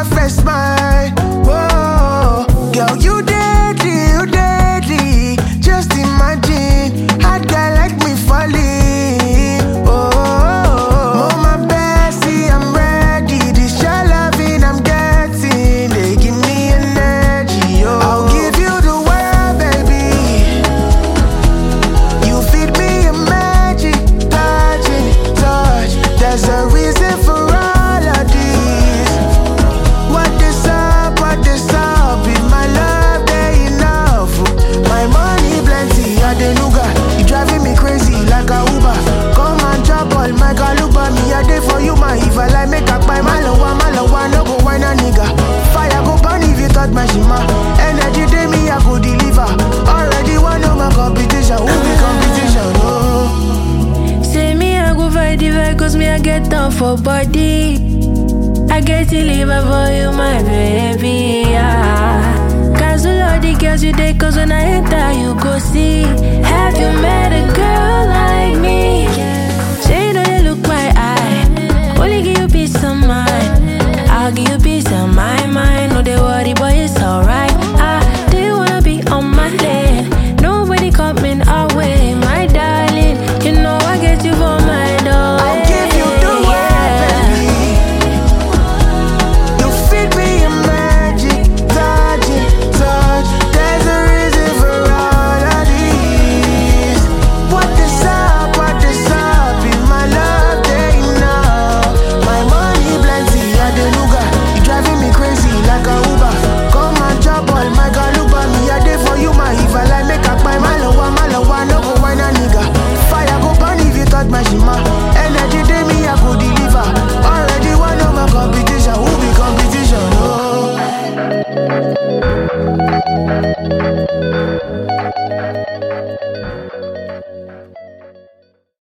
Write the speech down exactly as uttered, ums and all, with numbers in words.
perfect smile. Whoa, girl, you deadly, you deadly. Just imagine, hot guy like me falling. Oh, oh, my bestie, I'm ready. This your loving I'm getting, they give me energy. Oh, I'll give you the world, baby. You feed me a magic, touching, touch. There's a reason for all of this. What is up, what is up? In my love, they enough. My money plenty, I dey nuga. You driving me crazy like a Uber. Come and drop all my galuba. Me a day for you, my if I like make up by Malawa, Malawa, no go wine a nigga. Fire go burn if you touch my shima. Energy day me I go deliver. Already one of my competition, who be competition? Oh. Say me I go fight the fight cause me I get down for body. I get to live for you my baby, yeah. Cancel all the girls you take cause when I enter you go see